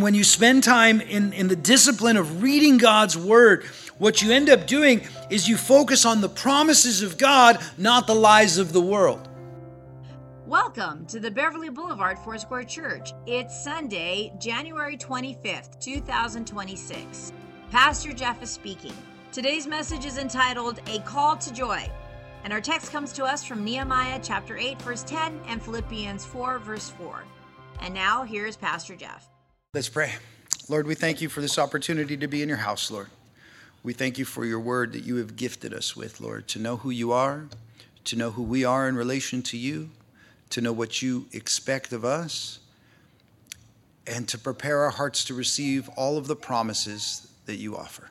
And when you spend time in the discipline of reading God's word, what you end up doing is you focus on the promises of God, not the lies of the world. Welcome to the Beverly Boulevard Foursquare Church. It's Sunday, January 25th, 2026. Pastor Jeff is speaking. Today's message is entitled, A Call to Joy. And our text comes to us from Nehemiah chapter 8, verse 10, and Philippians 4, verse 4. And now, here's Pastor Jeff. Let's pray. Lord, we thank you for this opportunity to be in your house, Lord. We thank you for your word that you have gifted us with, Lord, to know who you are, to know who we are in relation to you, to know what you expect of us, and to prepare our hearts to receive all of the promises that you offer.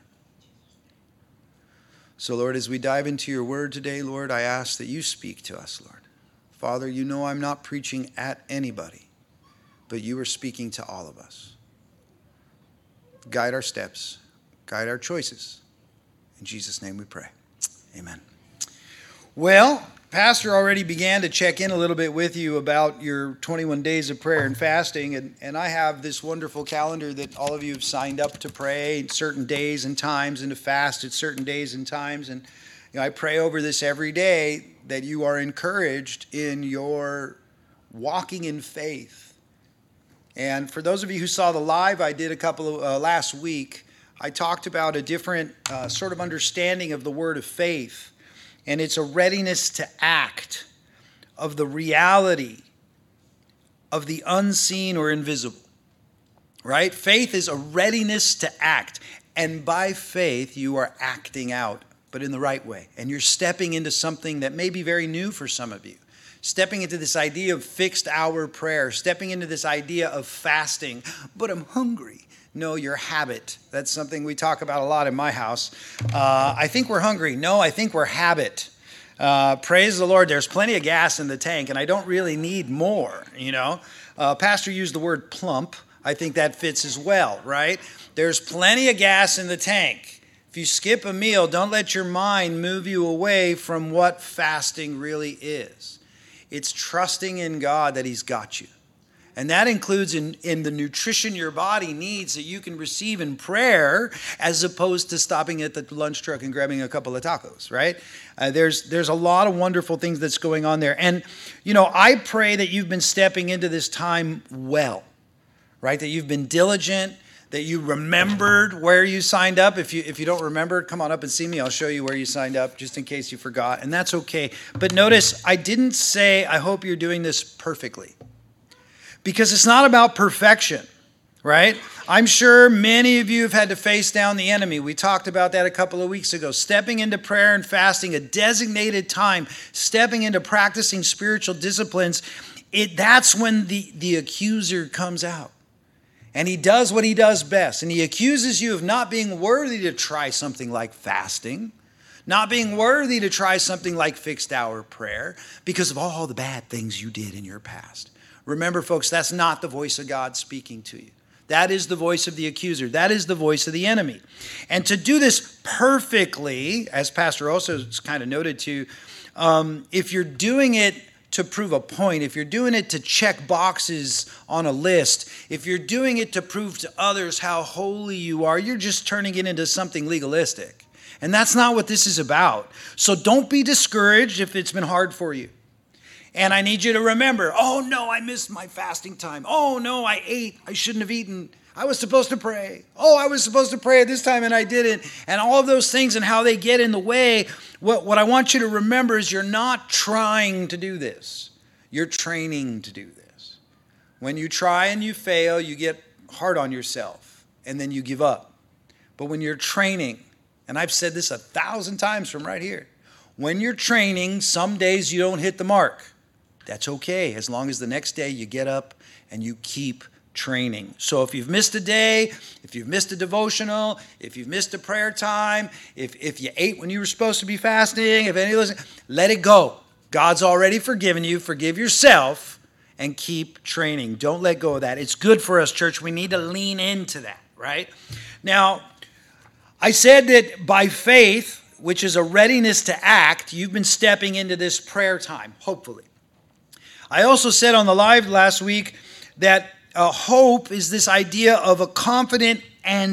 So, Lord, as we dive into your word today, Lord, I ask that you speak to us, Lord. Father, you know I'm not preaching at anybody, but you are speaking to all of us. Guide our steps, guide our choices. In Jesus' name we pray. Amen. Well, Pastor already began to check in a little bit with you about your 21 days of prayer and fasting, and I have this wonderful calendar that all of you have signed up to pray at certain days and times and to fast at certain days and times, and I pray over this every day that you are encouraged in your walking in faith. And for those of you who saw the live I did a couple of last week, I talked about a different sort of understanding of the word of faith. And it's a readiness to act of the reality of the unseen or invisible, right? Faith is a readiness to act. And by faith, you are acting out, but in the right way. And you're stepping into something that may be very new for some of you. Stepping into this idea of fixed hour prayer, stepping into this idea of fasting, but I'm hungry. No, your habit. That's something we talk about a lot in my house. I think we're hungry. No, I think we're habit. Praise the Lord. There's plenty of gas in the tank, and I don't really need more, Pastor used the word plump. I think that fits as well, right? There's plenty of gas in the tank. If you skip a meal, don't let your mind move you away from what fasting really is. It's trusting in God that he's got you. And that includes in the nutrition your body needs that you can receive in prayer, as opposed to stopping at the lunch truck and grabbing a couple of tacos, right? There's a lot of wonderful things that's going on there. And, I pray that you've been stepping into this time well, right? That you've been diligent, that you remembered where you signed up. If you don't remember, come on up and see me. I'll show you where you signed up, just in case you forgot. And that's okay. But notice, I didn't say, I hope you're doing this perfectly. Because it's not about perfection, right? I'm sure many of you have had to face down the enemy. We talked about that a couple of weeks ago. Stepping into prayer and fasting, a designated time, stepping into practicing spiritual disciplines, that's when the accuser comes out. And he does what he does best. And he accuses you of not being worthy to try something like fasting, not being worthy to try something like fixed hour prayer because of all the bad things you did in your past. Remember, folks, that's not the voice of God speaking to you. That is the voice of the accuser. That is the voice of the enemy. And to do this perfectly, as Pastor also kind of noted too, if you're doing it to prove a point, if you're doing it to check boxes on a list, if you're doing it to prove to others how holy you are, you're just turning it into something legalistic. And that's not what this is about. So don't be discouraged if it's been hard for you. And I need you to remember, oh no, I missed my fasting time. Oh no, I ate. I shouldn't have eaten. I was supposed to pray. Oh, I was supposed to pray at this time and I didn't. And all of those things and how they get in the way. What I want you to remember is you're not trying to do this. You're training to do this. When you try and you fail, you get hard on yourself and then you give up. But when you're training, and I've said this 1,000 times from right here, when you're training, some days you don't hit the mark. That's okay, as long as the next day you get up and you keep training. So if you've missed a day, if you've missed a devotional, if you've missed a prayer time, if you ate when you were supposed to be fasting, if any of those, let it go. God's already forgiven you. Forgive yourself and keep training. Don't let go of that. It's good for us, church. We need to lean into that, right? Now, I said that by faith, which is a readiness to act, you've been stepping into this prayer time, hopefully. I also said on the live last week that hope is this idea of a confident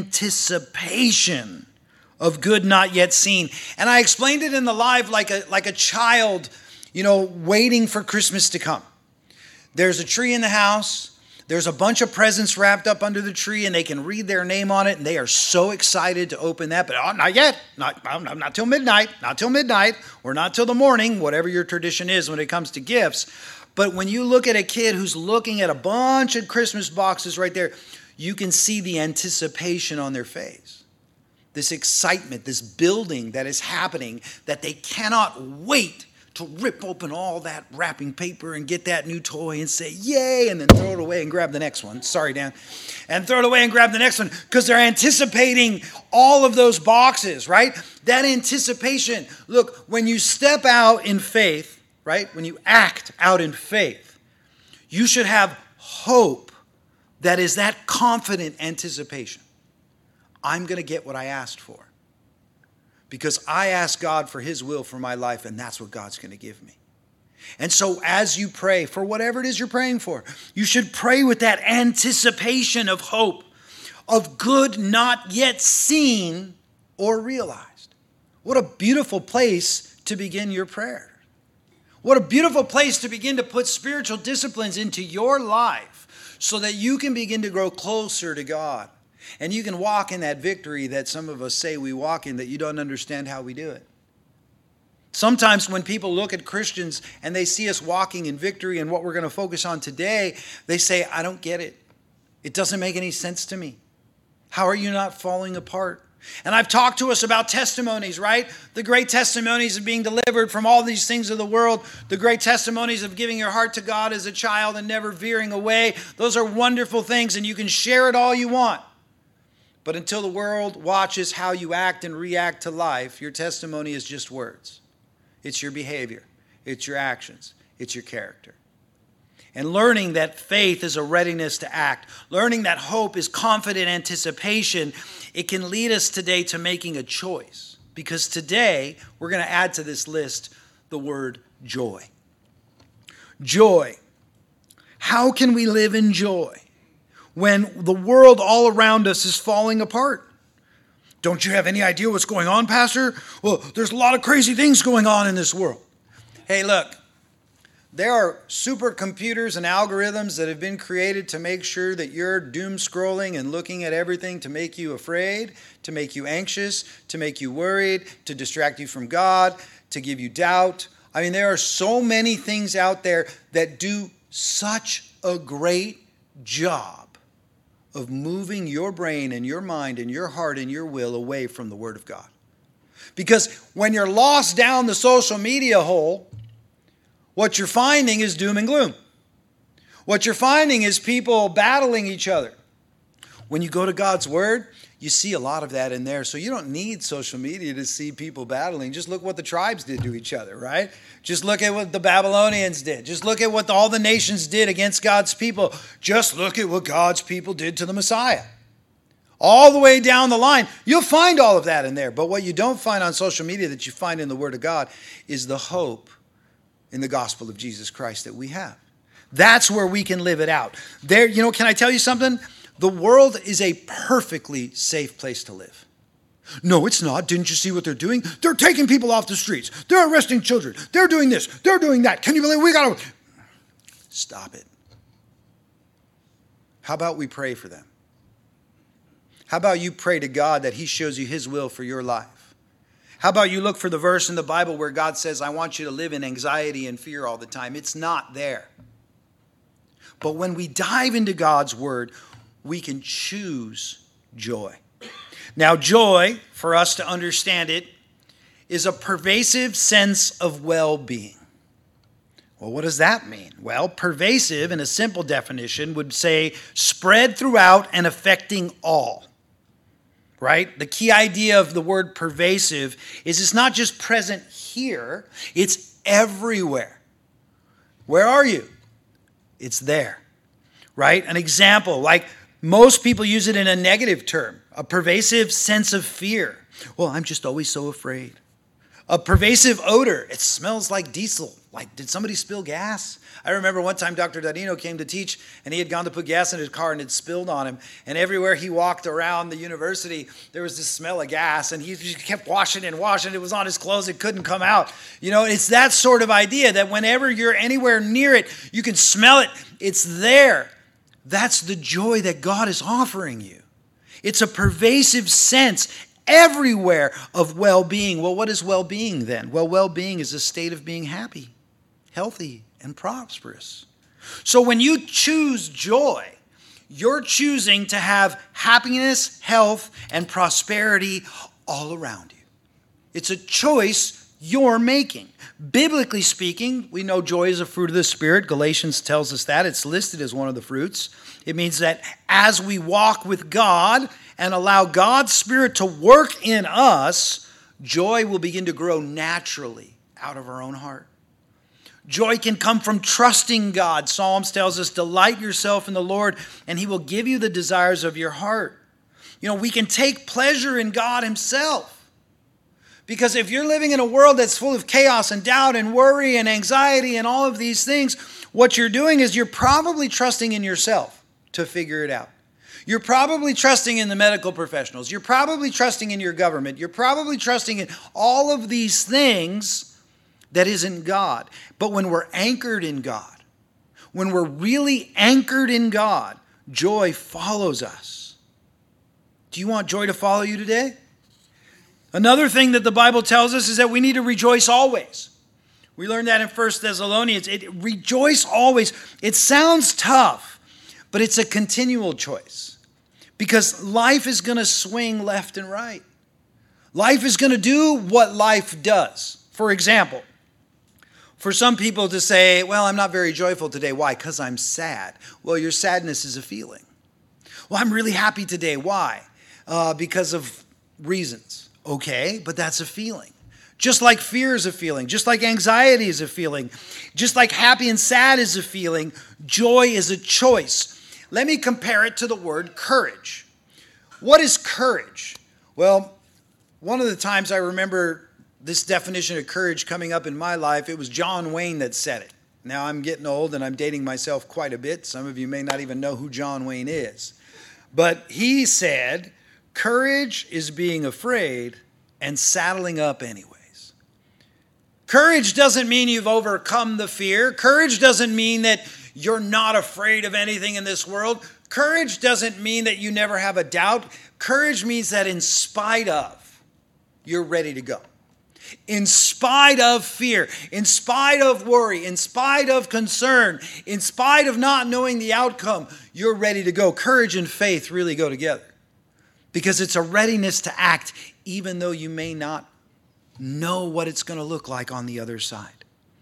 anticipation of good not yet seen. And I explained it in the live like a child, waiting for Christmas to come. There's a tree in the house. There's a bunch of presents wrapped up under the tree, and they can read their name on it, and they are so excited to open that. But not yet. Not till midnight. Not till midnight, or not till the morning, whatever your tradition is when it comes to gifts. But when you look at a kid who's looking at a bunch of Christmas boxes right there, you can see the anticipation on their face. This excitement, this building that is happening, that they cannot wait to rip open all that wrapping paper and get that new toy and say, yay, and then throw it away and grab the next one. Sorry, Dan. And throw it away and grab the next one because they're anticipating all of those boxes, right? That anticipation. Look, when you step out in faith, right? When you act out in faith, you should have hope that is that confident anticipation. I'm going to get what I asked for. Because I asked God for his will for my life, and that's what God's going to give me. And so as you pray for whatever it is you're praying for, you should pray with that anticipation of hope, of good not yet seen or realized. What a beautiful place to begin your prayer. What a beautiful place to begin to put spiritual disciplines into your life so that you can begin to grow closer to God. And you can walk in that victory that some of us say we walk in, that you don't understand how we do it. Sometimes when people look at Christians and they see us walking in victory and what we're going to focus on today, they say, I don't get it. It doesn't make any sense to me. How are you not falling apart? And I've talked to us about testimonies, right? The great testimonies of being delivered from all these things of the world. The great testimonies of giving your heart to God as a child and never veering away. Those are wonderful things, and you can share it all you want. But until the world watches how you act and react to life, your testimony is just words. It's your behavior. It's your actions. It's your character. And learning that faith is a readiness to act, learning that hope is confident anticipation, it can lead us today to making a choice. Because today, we're going to add to this list the word joy. Joy. How can we live in joy when the world all around us is falling apart? Don't you have any idea what's going on, Pastor? Well, there's a lot of crazy things going on in this world. Hey, look, there are supercomputers and algorithms that have been created to make sure that you're doom scrolling and looking at everything to make you afraid, to make you anxious, to make you worried, to distract you from God, to give you doubt. I mean, there are so many things out there that do such a great job of moving your brain and your mind and your heart and your will away from the Word of God. Because when you're lost down the social media hole, what you're finding is doom and gloom. What you're finding is people battling each other. When you go to God's Word, you see a lot of that in there. So you don't need social media to see people battling. Just look what the tribes did to each other, right? Just look at what the Babylonians did. Just look at what all the nations did against God's people. Just look at what God's people did to the Messiah. All the way down the line, you'll find all of that in there. But what you don't find on social media that you find in the Word of God is the hope in the gospel of Jesus Christ that we have. That's where we can live it out. There, can I tell you something? The world is a perfectly safe place to live. No, it's not. Didn't you see what they're doing? They're taking people off the streets. They're arresting children. They're doing this. They're doing that. Can you believe we got to... Stop it. How about we pray for them? How about you pray to God that he shows you his will for your life? How about you look for the verse in the Bible where God says, I want you to live in anxiety and fear all the time? It's not there. But when we dive into God's word, we can choose joy. Now, joy, for us to understand it, is a pervasive sense of well-being. Well, what does that mean? Well, pervasive, in a simple definition, would say spread throughout and affecting all. Right? The key idea of the word pervasive is it's not just present here, it's everywhere. Where are you? It's there. Right? An example, like most people use it in a negative term, a pervasive sense of fear. Well, I'm just always so afraid. A pervasive odor. It smells like diesel. Like, did somebody spill gas? I remember one time Dr. Dadino came to teach, and he had gone to put gas in his car, and it spilled on him. And everywhere he walked around the university, there was this smell of gas, and he just kept washing and washing. It was on his clothes. It couldn't come out. You know, it's that sort of idea that whenever you're anywhere near it, you can smell it. It's there. That's the joy that God is offering you. It's a pervasive sense everywhere of well-being. Well, what is well-being then? Well, well-being is a state of being happy, healthy, and prosperous. So when you choose joy, you're choosing to have happiness, health, and prosperity all around you. It's a choice you're making. Biblically speaking, we know joy is a fruit of the Spirit. Galatians tells us that. It's listed as one of the fruits. It means that as we walk with God and allow God's Spirit to work in us, joy will begin to grow naturally out of our own heart. Joy can come from trusting God. Psalms tells us, delight yourself in the Lord, and He will give you the desires of your heart. You know, we can take pleasure in God Himself. Because if you're living in a world that's full of chaos and doubt and worry and anxiety and all of these things, what you're doing is you're probably trusting in yourself to figure it out. You're probably trusting in the medical professionals. You're probably trusting in your government. You're probably trusting in all of these things that isn't God. But when we're anchored in God, when we're really anchored in God, joy follows us. Do you want joy to follow you today? Another thing that the Bible tells us is that we need to rejoice always. We learned that in 1 Thessalonians. Rejoice always. It sounds tough, but it's a continual choice. Because life is going to swing left and right. Life is going to do what life does. For example, for some people to say, well, I'm not very joyful today. Why? Because I'm sad. Well, your sadness is a feeling. Well, I'm really happy today. Why? Because of reasons. Okay, but that's a feeling. Just like fear is a feeling, just like anxiety is a feeling, just like happy and sad is a feeling, joy is a choice. Let me compare it to the word courage. What is courage? Well, one of the times I remember this definition of courage coming up in my life, it was John Wayne that said it. Now I'm getting old and I'm dating myself quite a bit. Some of you may not even know who John Wayne is. But he said, courage is being afraid and saddling up anyways. Courage doesn't mean you've overcome the fear. Courage doesn't mean that you're not afraid of anything in this world. Courage doesn't mean that you never have a doubt. Courage means that in spite of, you're ready to go. In spite of fear, in spite of worry, in spite of concern, in spite of not knowing the outcome, you're ready to go. Courage and faith really go together. Because it's a readiness to act even though you may not know what it's going to look like on the other side.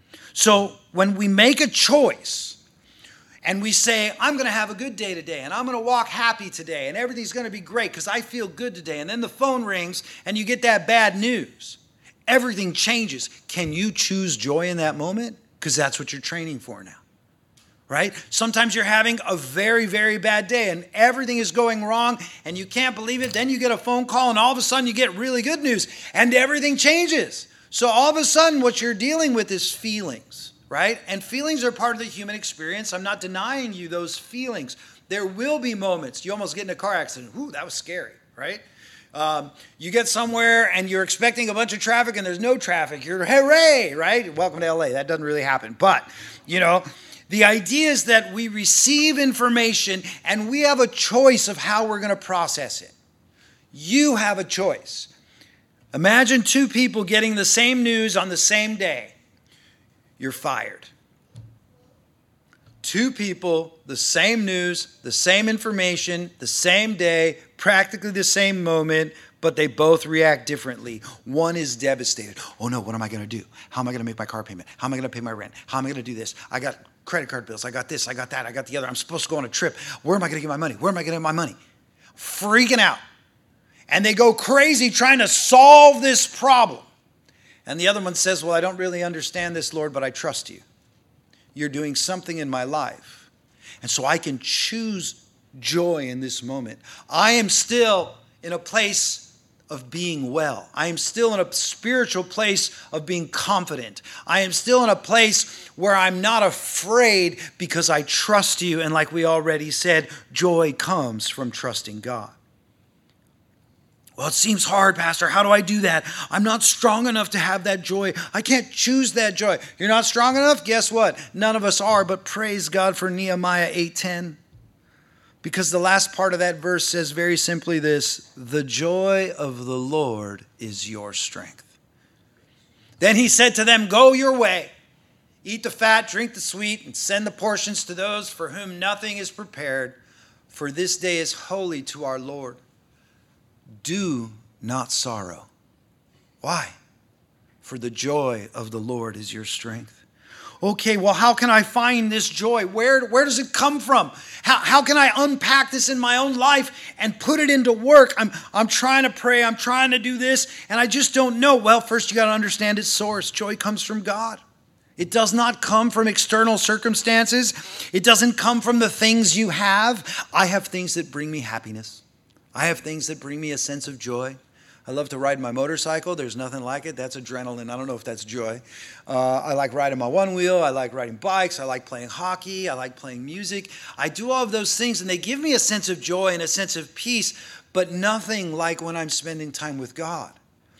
So when we make a choice and we say, I'm going to have a good day today and I'm going to walk happy today and everything's going to be great because I feel good today. And then the phone rings and you get that bad news. Everything changes. Can you choose joy in that moment? Because that's what you're training for now. Right? Sometimes you're having a very, very bad day and everything is going wrong and you can't believe it. Then you get a phone call and all of a sudden you get really good news and everything changes. So all of a sudden what you're dealing with is feelings, right? And feelings are part of the human experience. I'm not denying you those feelings. There will be moments you almost get in a car accident. Ooh, that was scary, right? You get somewhere and you're expecting a bunch of traffic and there's no traffic. You're hooray, right? Welcome to LA. That doesn't really happen. But, you know, the idea is that we receive information and we have a choice of how we're going to process it. You have a choice. Imagine two people getting the same news on the same day. You're fired. Two people, the same news, the same information, the same day, practically the same moment, but they both react differently. One is devastated. Oh no, what am I going to do? How am I going to make my car payment? How am I going to pay my rent? How am I going to do this? I got credit card bills. I got this. I got that. I got the other. I'm supposed to go on a trip. Where am I going to get my money? Where am I going to get my money? Freaking out. And they go crazy trying to solve this problem. And the other one says, well, I don't really understand this, Lord, but I trust you. You're doing something in my life. And so I can choose joy in this moment. I am still in a place of being well. I am still in a spiritual place of being confident. I am still in a place where I'm not afraid because I trust you. And like we already said, joy comes from trusting God. Well, it seems hard, Pastor. How do I do that? I'm not strong enough to have that joy. I can't choose that joy. You're not strong enough? Guess what? None of us are, but praise God for Nehemiah 8:10. Because the last part of that verse says very simply this: the joy of the Lord is your strength. Then he said to them, go your way, eat the fat, drink the sweet, and send the portions to those for whom nothing is prepared, for this day is holy to our Lord. Do not sorrow. Why? For the joy of the Lord is your strength. Okay, well, how can I find this joy? Where does it come from? How can I unpack this in my own life and put it into work? I'm trying to pray. I'm trying to do this, and I just don't know. Well, first you got to understand its source. Joy comes from God. It does not come from external circumstances. It doesn't come from the things you have. I have things that bring me happiness. I have things that bring me a sense of joy. I love to ride my motorcycle. There's nothing like it. That's adrenaline. I don't know if that's joy. I like riding my one wheel. I like riding bikes. I like playing hockey. I like playing music. I do all of those things, and they give me a sense of joy and a sense of peace, but nothing like when I'm spending time with God.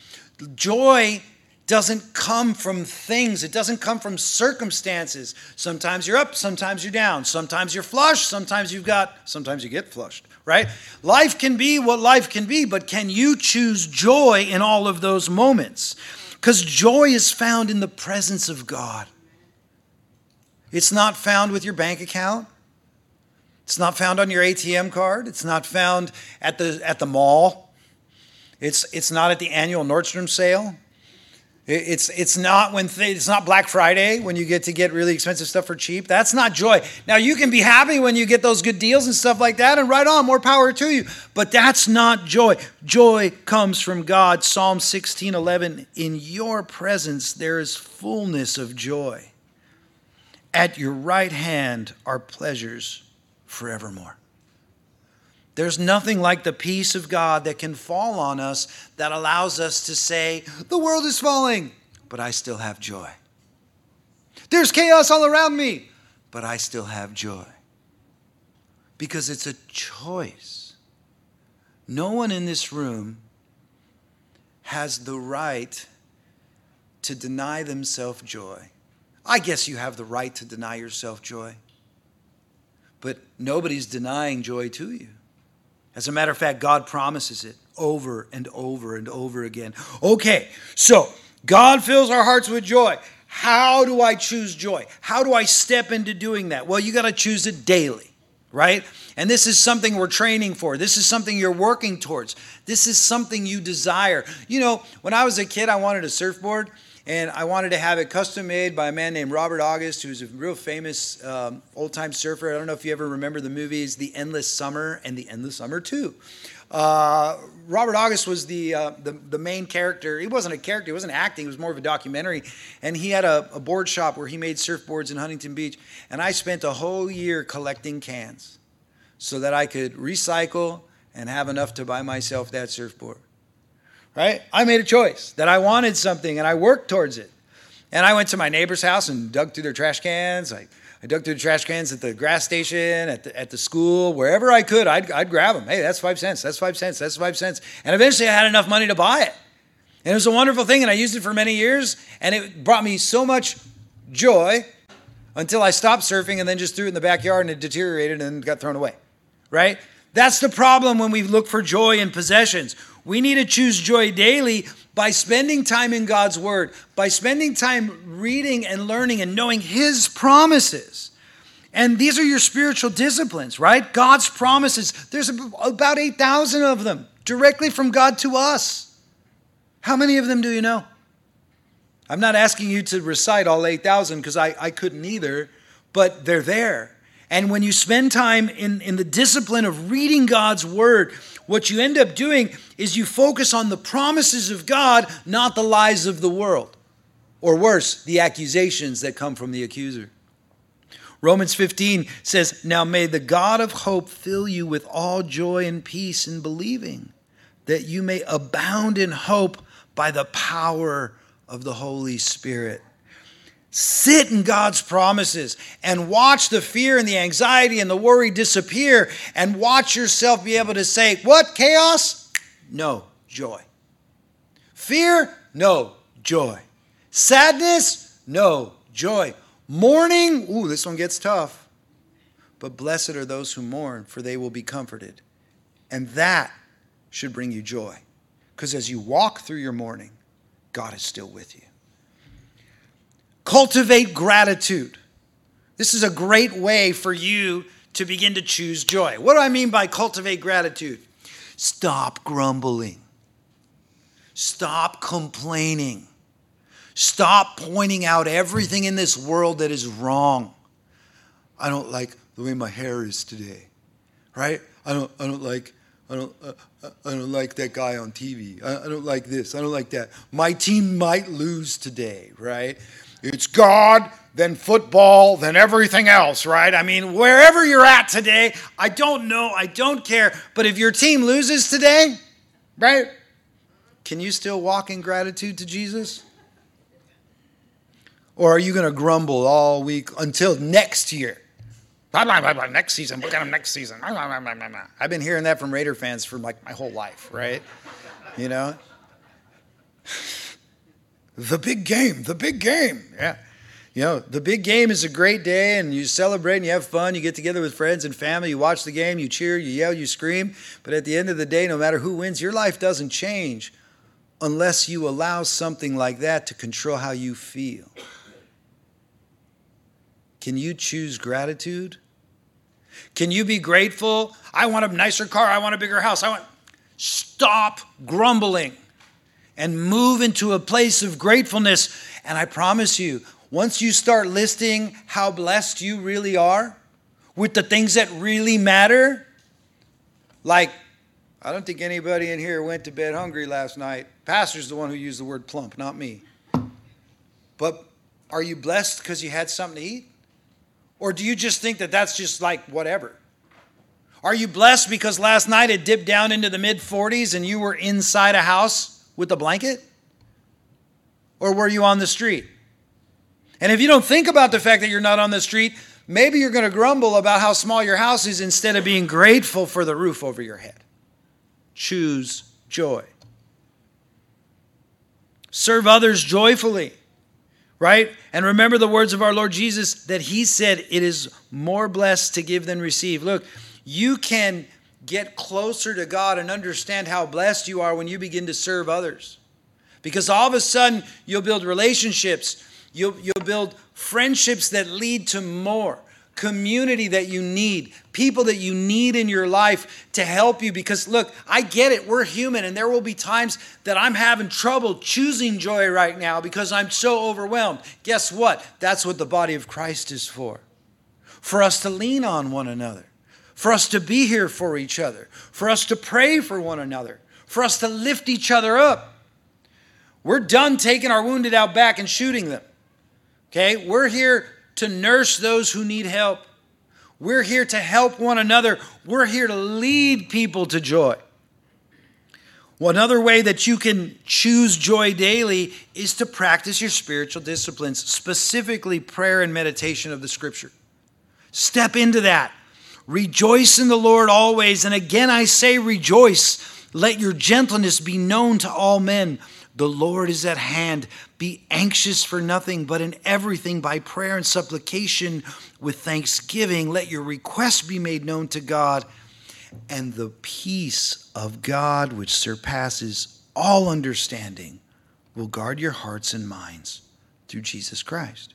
Joy doesn't come from things. It doesn't come from circumstances. Sometimes you're up, sometimes you're down. Sometimes you're flush, sometimes you get flushed, right? Life can be what life can be, but can you choose joy in all of those moments? Because joy is found in the presence of God. It's not found with your bank account. It's not found on your ATM card. It's not found at the mall. It's not at the annual Nordstrom sale. It's not it's not Black Friday when you get to get really expensive stuff for cheap. That's not joy. Now, you can be happy when you get those good deals and stuff like that, and right on, more power to you. But that's not joy. Joy comes from God. Psalm 16:11, in your presence there is fullness of joy. At your right hand are pleasures forevermore. There's nothing like the peace of God that can fall on us that allows us to say, the world is falling, but I still have joy. There's chaos all around me, but I still have joy. Because it's a choice. No one in this room has the right to deny themselves joy. I guess you have the right to deny yourself joy, but nobody's denying joy to you. As a matter of fact, God promises it over and over and over again. Okay, so God fills our hearts with joy. How do I choose joy? How do I step into doing that? Well, you got to choose it daily, right? And this is something we're training for. This is something you're working towards. This is something you desire. You know, when I was a kid, I wanted a surfboard. And I wanted to have it custom made by a man named Robert August, who's a real famous old-time surfer. I don't know if you ever remember the movies The Endless Summer and The Endless Summer 2. Robert August was the main character. He wasn't a character. He wasn't acting. It was more of a documentary. And he had a board shop where he made surfboards in Huntington Beach. And I spent a whole year collecting cans so that I could recycle and have enough to buy myself that surfboard. Right? I made a choice that I wanted something, and I worked towards it. And I went to my neighbor's house and dug through their trash cans. I dug through the trash cans at the gas station, at the school, wherever I could. I'd grab them. Hey, that's 5 cents. That's 5 cents. That's 5 cents. And eventually I had enough money to buy it. And it was a wonderful thing, and I used it for many years, and it brought me so much joy until I stopped surfing and then just threw it in the backyard, and it deteriorated and got thrown away. Right? That's the problem when we look for joy in possessions. We need to choose joy daily by spending time in God's Word, by spending time reading and learning and knowing His promises. And these are your spiritual disciplines, right? God's promises. There's about 8,000 of them directly from God to us. How many of them do you know? I'm not asking you to recite all 8,000 because I couldn't either, but they're there. And when you spend time in the discipline of reading God's Word, what you end up doing is you focus on the promises of God, not the lies of the world. Or worse, the accusations that come from the accuser. Romans 15 says, now may the God of hope fill you with all joy and peace in believing, that you may abound in hope by the power of the Holy Spirit. Sit in God's promises and watch the fear and the anxiety and the worry disappear, and watch yourself be able to say, what, chaos? No, joy. Fear? No, joy. Sadness? No, joy. Mourning? Ooh, this one gets tough. But blessed are those who mourn, for they will be comforted. And that should bring you joy. Because as you walk through your mourning, God is still with you. Cultivate gratitude. This is a great way for you to begin to choose joy. What do I mean by cultivate gratitude? Stop grumbling. Stop complaining. Stop pointing out everything in this world that is wrong. I don't like the way my hair is today, right? I don't like that guy on TV. I don't like this. I don't like that. My team might lose today, right? It's God, then football, then everything else, right? I mean, wherever you're at today, I don't know. I don't care. But if your team loses today, right? Can you still walk in gratitude to Jesus? Or are you going to grumble all week until next year? Next season, look at him next season. I've been hearing that from Raider fans for like my whole life, right? You know? The big game. Yeah. You know, the big game is a great day, and you celebrate and you have fun. You get together with friends and family. You watch the game, you cheer, you yell, you scream. But at the end of the day, no matter who wins, your life doesn't change unless you allow something like that to control how you feel. Can you choose gratitude? Can you be grateful? I want a nicer car. I want a bigger house. Stop grumbling and move into a place of gratefulness. And I promise you, once you start listing how blessed you really are with the things that really matter, like, I don't think anybody in here went to bed hungry last night. Pastor's the one who used the word plump, not me. But are you blessed because you had something to eat? Or do you just think that that's just like whatever? Are you blessed because last night it dipped down into the mid-40s and you were inside a house with a blanket? Or were you on the street? And if you don't think about the fact that you're not on the street, maybe you're going to grumble about how small your house is instead of being grateful for the roof over your head. Choose joy. Serve others joyfully, right? And remember the words of our Lord Jesus that he said, it is more blessed to give than receive. Look, you can get closer to God and understand how blessed you are when you begin to serve others. Because all of a sudden, you'll build relationships. You'll build friendships that lead to more. Community that you need. People that you need in your life to help you. Because look, I get it. We're human. And there will be times that I'm having trouble choosing joy right now because I'm so overwhelmed. Guess what? That's what the body of Christ is for. For us to lean on one another. For us to be here for each other. For us to pray for one another. For us to lift each other up. We're done taking our wounded out back and shooting them. Okay? We're here to nurse those who need help. We're here to help one another. We're here to lead people to joy. Well, another way that you can choose joy daily is to practice your spiritual disciplines, specifically prayer and meditation of the Scripture. Step into that. Rejoice in the Lord always. And again, I say rejoice. Let your gentleness be known to all men. The Lord is at hand. Be anxious for nothing, but in everything by prayer and supplication with thanksgiving. Let your requests be made known to God. And the peace of God, which surpasses all understanding, will guard your hearts and minds through Jesus Christ.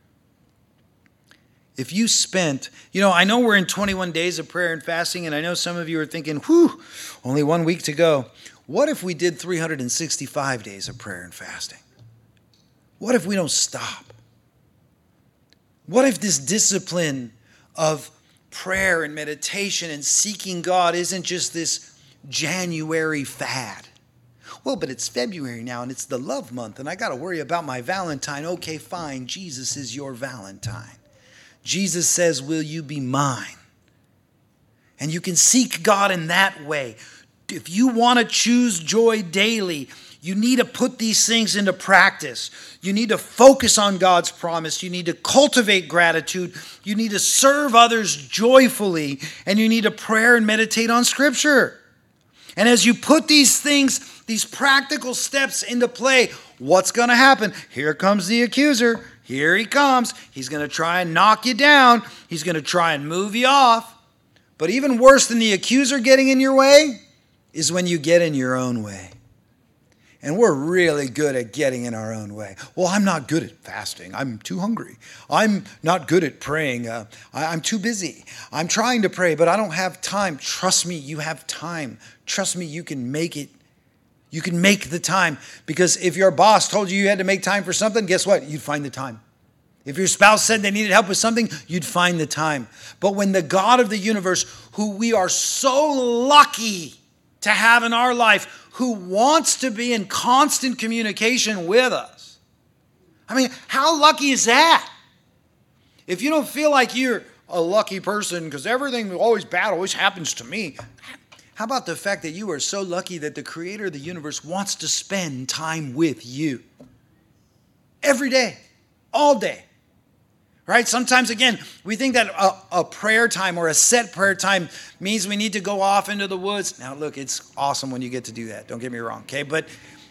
If you spent, I know we're in 21 days of prayer and fasting, and I know some of you are thinking, only 1 week to go. What if we did 365 days of prayer and fasting? What if we don't stop? What if this discipline of prayer and meditation and seeking God isn't just this January fad? Well, but it's February now and it's the love month and I got to worry about my Valentine. Okay, fine. Jesus is your Valentine. Jesus says, will you be mine? And you can seek God in that way. if you want to choose joy daily, you need to put these things into practice. You need to focus on God's promise. You need to cultivate gratitude. You need to serve others joyfully. And you need to pray and meditate on Scripture. And as you put these things, these practical steps into play, what's going to happen? Here comes the accuser. Here he comes. He's going to try and knock you down. He's going to try and move you off. But even worse than the accuser getting in your way is when you get in your own way. And we're really good at getting in our own way. Well, I'm not good at fasting. I'm too hungry. I'm not good at praying. I'm too busy. I'm trying to pray, but I don't have time. Trust me, you have time. Trust me, you can make it. You can make the time. Because if your boss told you had to make time for something, guess what? You'd find the time. If your spouse said they needed help with something, you'd find the time. But when the God of the universe, who we are so lucky to have in our life, who wants to be in constant communication with us. I mean, how lucky is that? If you don't feel like you're a lucky person because everything always bad always happens to me, how about the fact that you are so lucky that the creator of the universe wants to spend time with you? Every day, all day. Right? Sometimes, again, we think that a prayer time or a set prayer time means we need to go off into the woods. Now, look, it's awesome when you get to do that. Don't get me wrong, okay? But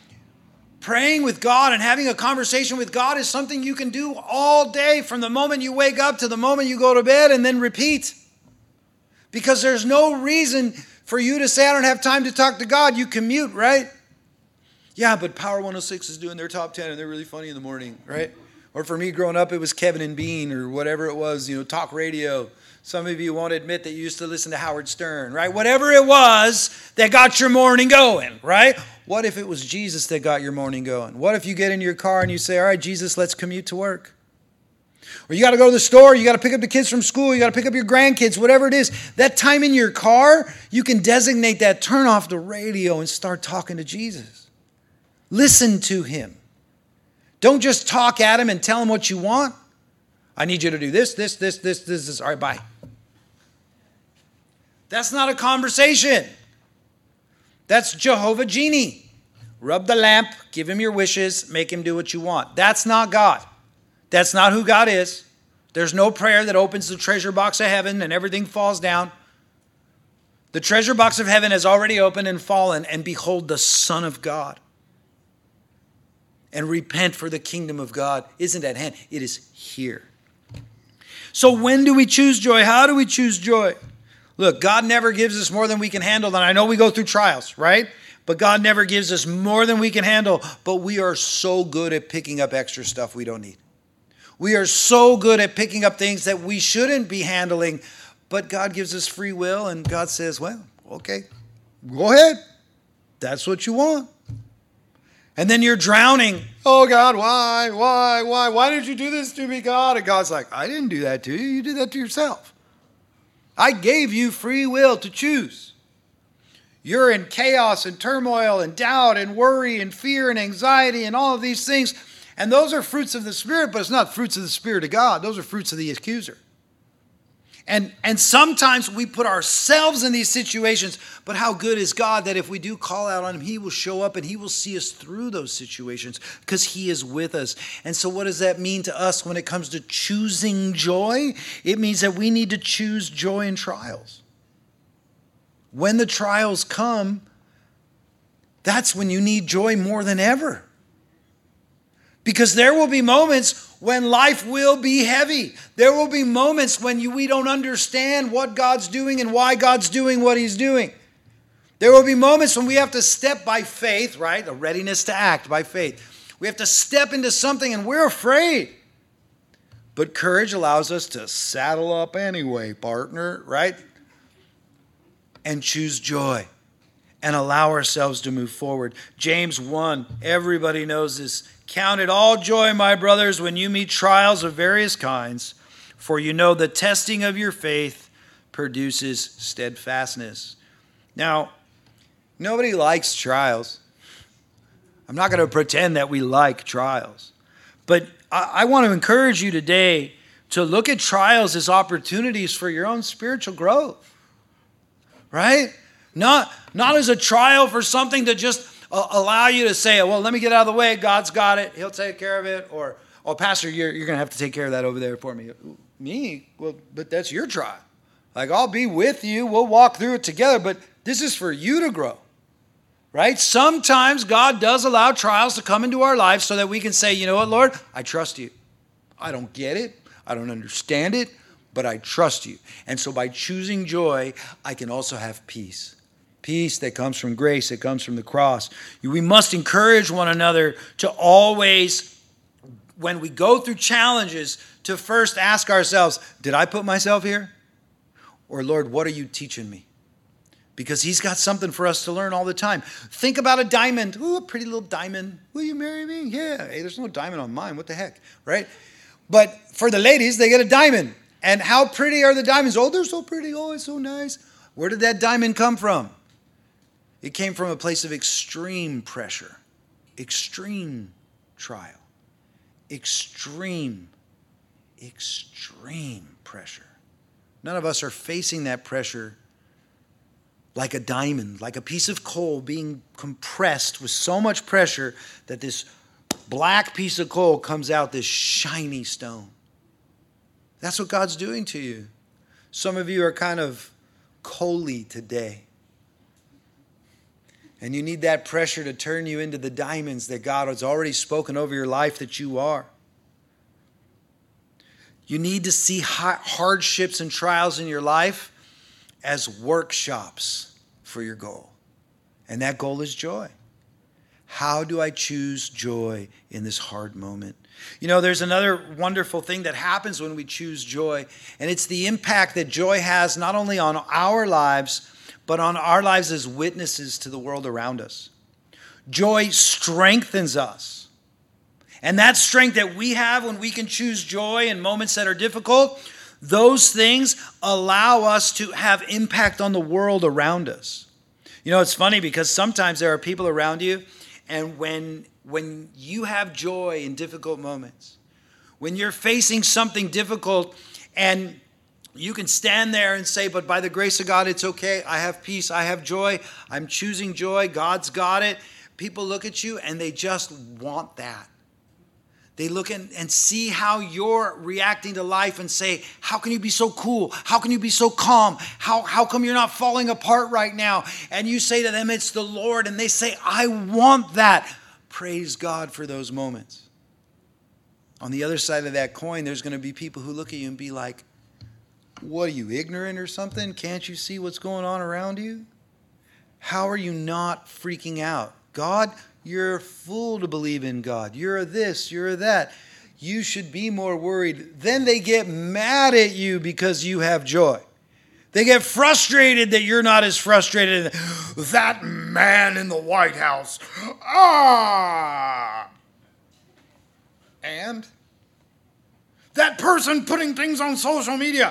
praying with God and having a conversation with God is something you can do all day from the moment you wake up to the moment you go to bed and then repeat. Because there's no reason for you to say, I don't have time to talk to God. You commute, right? Yeah, but Power 106 is doing their top 10 and they're really funny in the morning, right? Or for me growing up, it was Kevin and Bean or whatever it was, talk radio. Some of you won't admit that you used to listen to Howard Stern, right? Whatever it was that got your morning going, right? What if it was Jesus that got your morning going? What if you get in your car and you say, all right, Jesus, let's commute to work? Or you got to go to the store, you got to pick up the kids from school, you got to pick up your grandkids, whatever it is. That time in your car, you can designate that, turn off the radio and start talking to Jesus. Listen to him. Don't just talk at him and tell him what you want. I need you to do this. All right, bye. That's not a conversation. That's Jehovah Genie. Rub the lamp, give him your wishes, make him do what you want. That's not God. That's not who God is. There's no prayer that opens the treasure box of heaven and everything falls down. The treasure box of heaven has already opened and fallen, and behold, the Son of God. And repent, for the kingdom of God isn't at hand. It is here. So when do we choose joy? How do we choose joy? Look, God never gives us more than we can handle. And I know we go through trials, right? But God never gives us more than we can handle. But we are so good at picking up extra stuff we don't need. We are so good at picking up things that we shouldn't be handling. But God gives us free will. And God says, well, okay, go ahead. That's what you want. And then you're drowning. Oh, God, why? Why did you do this to me, God? And God's like, I didn't do that to you. You did that to yourself. I gave you free will to choose. You're in chaos and turmoil and doubt and worry and fear and anxiety and all of these things. And those are fruits of the Spirit, but it's not fruits of the Spirit of God. Those are fruits of the accuser. And sometimes we put ourselves in these situations, but how good is God that if we do call out on him, he will show up and he will see us through those situations because he is with us. And so what does that mean to us when it comes to choosing joy? It means that we need to choose joy in trials. When the trials come, that's when you need joy more than ever. Because there will be moments when life will be heavy. There will be moments when we don't understand what God's doing and why God's doing what he's doing. There will be moments when we have to step by faith, right? A readiness to act by faith. We have to step into something and we're afraid. But courage allows us to saddle up anyway, partner, right? And choose joy and allow ourselves to move forward. James 1, everybody knows this. Count it all joy, my brothers, when you meet trials of various kinds, for you know the testing of your faith produces steadfastness. Now, nobody likes trials. I'm not going to pretend that we like trials. But I want to encourage you today to look at trials as opportunities for your own spiritual growth. Right? Not as a trial for something to just allow you to say, well, let me get out of the way. God's got it. He'll take care of it. Or, oh, Pastor, you're going to have to take care of that over there for me. Me? Well, but that's your trial. Like, I'll be with you. We'll walk through it together. But this is for you to grow. Right? Sometimes God does allow trials to come into our lives so that we can say, you know what, Lord? I trust you. I don't get it. I don't understand it. But I trust you. And so by choosing joy, I can also have peace. Peace that comes from grace, that comes from the cross. We must encourage one another to always, when we go through challenges, to first ask ourselves, did I put myself here? Or Lord, what are you teaching me? Because he's got something for us to learn all the time. Think about a diamond. Ooh, a pretty little diamond. Will you marry me? Yeah. Hey, there's no diamond on mine. What the heck? Right? But for the ladies, they get a diamond. And how pretty are the diamonds? Oh, they're so pretty. Oh, it's so nice. Where did that diamond come from? It came from a place of extreme pressure, extreme trial, extreme pressure. None of us are facing that pressure like a diamond, like a piece of coal being compressed with so much pressure that this black piece of coal comes out this shiny stone. That's what God's doing to you. Some of you are kind of coaly today. And you need that pressure to turn you into the diamonds that God has already spoken over your life that you are. You need to see hardships and trials in your life as workshops for your goal. And that goal is joy. How do I choose joy in this hard moment? You know, there's another wonderful thing that happens when we choose joy, and it's the impact that joy has not only on our lives, but on our lives as witnesses to the world around us. Joy strengthens us. And that strength that we have when we can choose joy in moments that are difficult, those things allow us to have impact on the world around us. You know, it's funny because sometimes there are people around you, and when you have joy in difficult moments, when you're facing something difficult and you can stand there and say, but by the grace of God, it's okay. I have peace. I have joy. I'm choosing joy. God's got it. People look at you and they just want that. They look and see how you're reacting to life and say, how can you be so cool? How can you be so calm? How come you're not falling apart right now? And you say to them, it's the Lord. And they say, I want that. Praise God for those moments. On the other side of that coin, there's going to be people who look at you and be like, what are you, ignorant or something? Can't you see what's going on around you? How are you not freaking out? God, you're a fool to believe in God. You're a this, you're a that. You should be more worried. Then they get mad at you because you have joy. They get frustrated that you're not as frustrated. That man in the White House. And that person putting things on social media.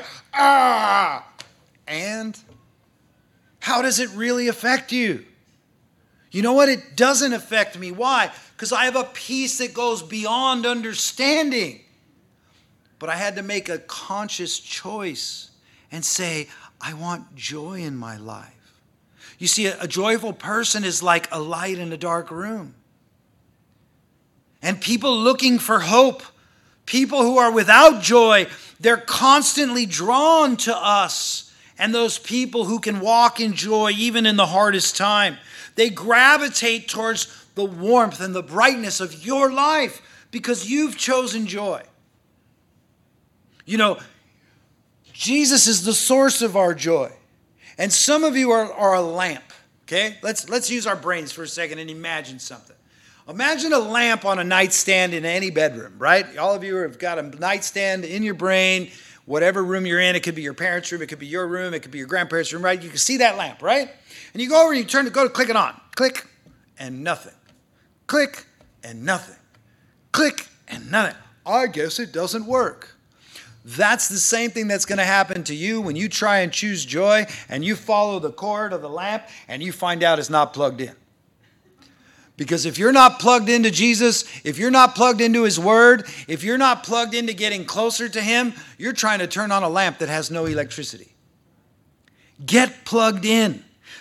And how does it really affect you? You know what? It doesn't affect me. Why? Because I have a peace that goes beyond understanding. But I had to make a conscious choice and say, I want joy in my life. You see, a joyful person is like a light in a dark room. And people looking for hope, people who are without joy, they're constantly drawn to us and those people who can walk in joy even in the hardest time. They gravitate towards the warmth and the brightness of your life because you've chosen joy. You know, Jesus is the source of our joy. And some of you are a lamp, okay? Let's use our brains for a second and imagine something. Imagine a lamp on a nightstand in any bedroom, right? All of you have got a nightstand in your brain, whatever room you're in. It could be your parents' room, it could be your room, it could be your grandparents' room, right? You can see that lamp, right? And you go over and you go to click it on. Click and nothing. Click and nothing. Click and nothing. I guess it doesn't work. That's the same thing that's going to happen to you when you try and choose joy and you follow the cord of the lamp and you find out it's not plugged in. Because if you're not plugged into Jesus, if you're not plugged into His Word, if you're not plugged into getting closer to Him, you're trying to turn on a lamp that has no electricity. Get plugged in.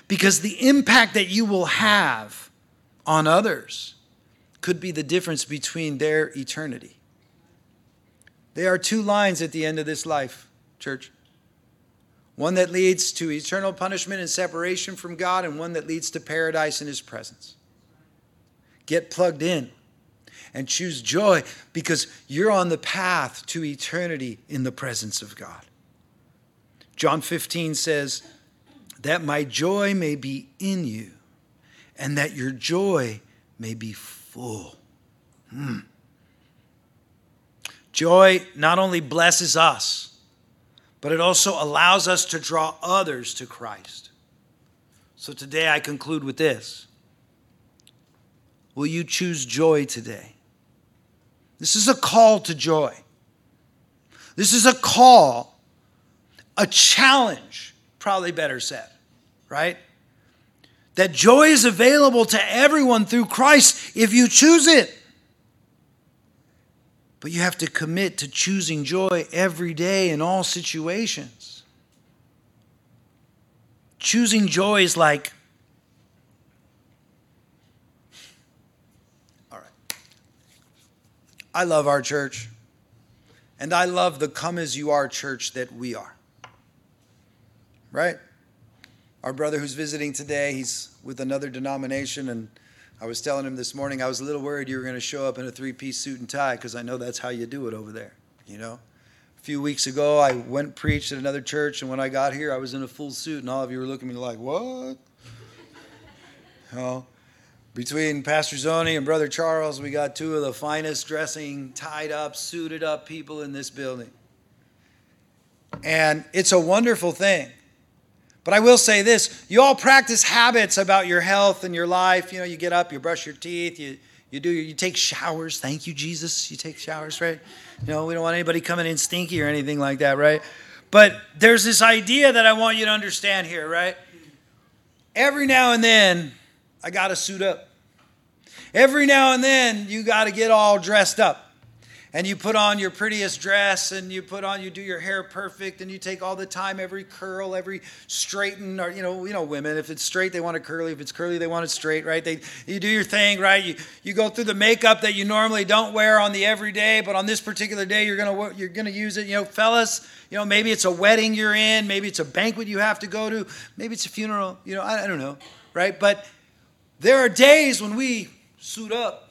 Because the impact that you will have on others could be the difference between their eternity. There are two lines at the end of this life, church. One that leads to eternal punishment and separation from God, and one that leads to paradise in His presence. Get plugged in and choose joy, because you're on the path to eternity in the presence of God. John 15 says, that my joy may be in you, and that your joy may be full. Joy not only blesses us, but it also allows us to draw others to Christ. So today I conclude with this. Will you choose joy today? This is a call to joy. This is a call, a challenge, probably better said, right? That joy is available to everyone through Christ if you choose it. But you have to commit to choosing joy every day in all situations. Choosing joy is like, all right, I love our church, and I love the come as you are church that we are. Right? Our brother who's visiting today, he's with another denomination, and I was telling him this morning I was a little worried you were going to show up in a three-piece suit and tie, because I know that's how you do it over there, you know. A few weeks ago, I went and preached at another church, and when I got here, I was in a full suit, and all of you were looking at me like, what? You know, between Pastor Zoni and Brother Charles, we got two of the finest dressing, tied up, suited up people in this building. And it's a wonderful thing. But I will say this, you all practice habits about your health and your life. You know, you get up, you brush your teeth, you take showers. Thank you, Jesus. You take showers, right? You know, we don't want anybody coming in stinky or anything like that, right? But there's this idea that I want you to understand here, right? Every now and then, I got to suit up. Every now and then, you got to get all dressed up. And you put on your prettiest dress, and you do your hair perfect, and you take all the time, every curl, every straighten, or, you know, women, if it's straight, they want it curly. If it's curly, they want it straight, right? You do your thing, right? You go through the makeup that you normally don't wear on the everyday, but on this particular day, you're gonna use it. You know, fellas, you know, maybe it's a wedding you're in, maybe it's a banquet you have to go to, maybe it's a funeral, you know, I don't know, right? But there are days when we suit up.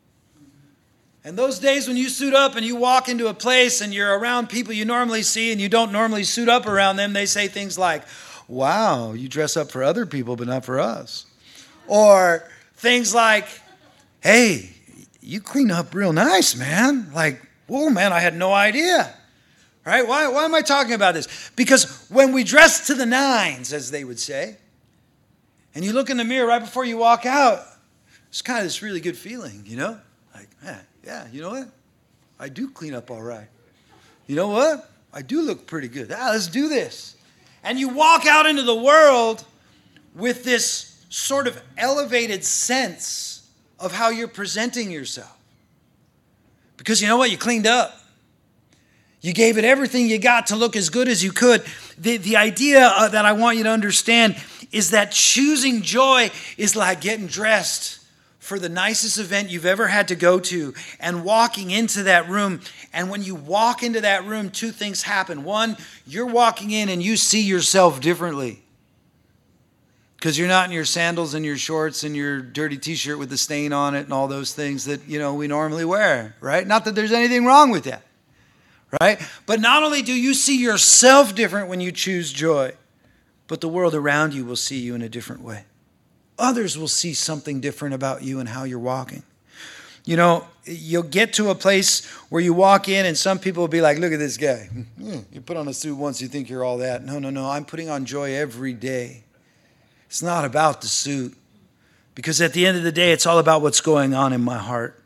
And those days when you suit up and you walk into a place and you're around people you normally see and you don't normally suit up around them, they say things like, wow, you dress up for other people but not for us. Or things like, hey, you clean up real nice, man. Like, whoa, man, I had no idea. Right? Why am I talking about this? Because when we dress to the nines, as they would say, and you look in the mirror right before you walk out, it's kind of this really good feeling, you know? Like, man. Yeah, you know what? I do clean up all right. You know what? I do look pretty good. Let's do this. And you walk out into the world with this sort of elevated sense of how you're presenting yourself. Because you know what? You cleaned up. You gave it everything you got to look as good as you could. The idea that I want you to understand is that choosing joy is like getting dressed for the nicest event you've ever had to go to and walking into that room. And when you walk into that room, two things happen. One, you're walking in and you see yourself differently. Because you're not in your sandals and your shorts and your dirty t-shirt with the stain on it and all those things that, you know, we normally wear, right? Not that there's anything wrong with that, right? But not only do you see yourself different when you choose joy, but the world around you will see you in a different way. Others will see something different about you and how you're walking. You know, you'll get to a place where you walk in and some people will be like, look at this guy. You put on a suit once, you think you're all that. No. I'm putting on joy every day. It's not about the suit. Because at the end of the day, it's all about what's going on in my heart.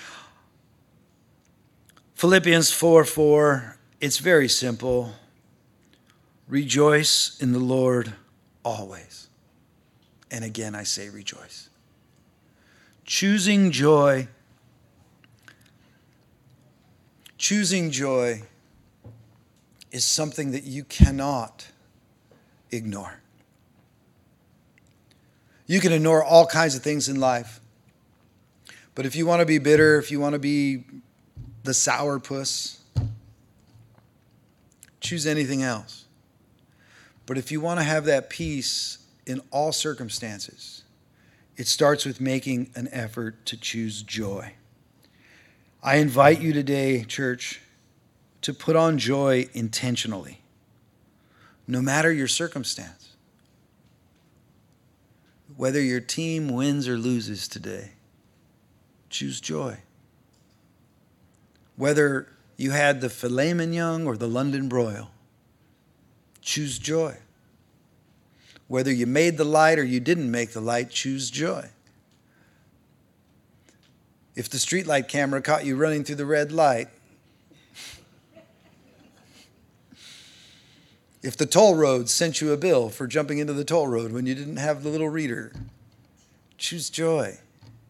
Philippians 4:4, it's very simple. Rejoice in the Lord always. And again, I say rejoice. Choosing joy is something that you cannot ignore. You can ignore all kinds of things in life. But if you want to be bitter, if you want to be the sourpuss, choose anything else. But if you want to have that peace in all circumstances, it starts with making an effort to choose joy. I invite you today, church, to put on joy intentionally, no matter your circumstance. Whether your team wins or loses today, choose joy. Whether you had the filet mignon or the London broil, choose joy. Whether you made the light or you didn't make the light, choose joy. If the streetlight camera caught you running through the red light, if the toll road sent you a bill for jumping into the toll road when you didn't have the little reader, choose joy.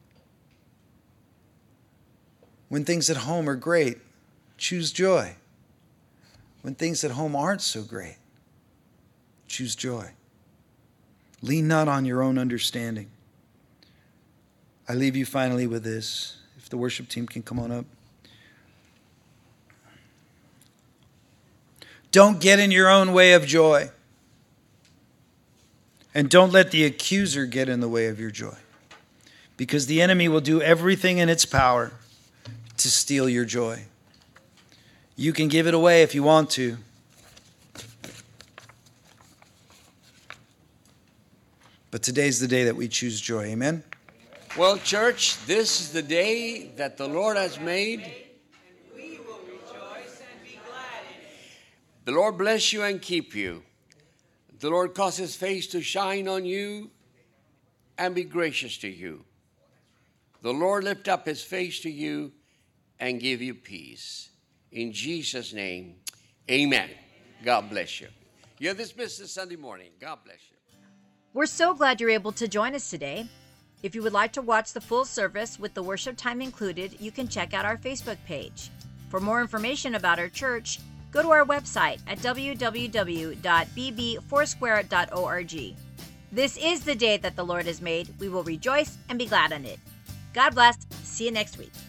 When things at home are great, choose joy. When things at home aren't so great, choose joy. Lean not on your own understanding. I leave you finally with this. If the worship team can come on up. Don't get in your own way of joy. And don't let the accuser get in the way of your joy. Because the enemy will do everything in its power to steal your joy. You can give it away if you want to. But today's the day that we choose joy. Amen? Well, church, this is the day that the Lord has made. We will rejoice and be glad in it. The Lord bless you and keep you. The Lord cause his face to shine on you and be gracious to you. The Lord lift up his face to you and give you peace. In Jesus' name, amen. God bless you. You're dismissed this Sunday morning. God bless you. We're so glad you're able to join us today. If you would like to watch the full service with the worship time included, you can check out our Facebook page. For more information about our church, go to our website at www.bbfoursquare.org. This is the day that the Lord has made. We will rejoice and be glad in it. God bless. See you next week.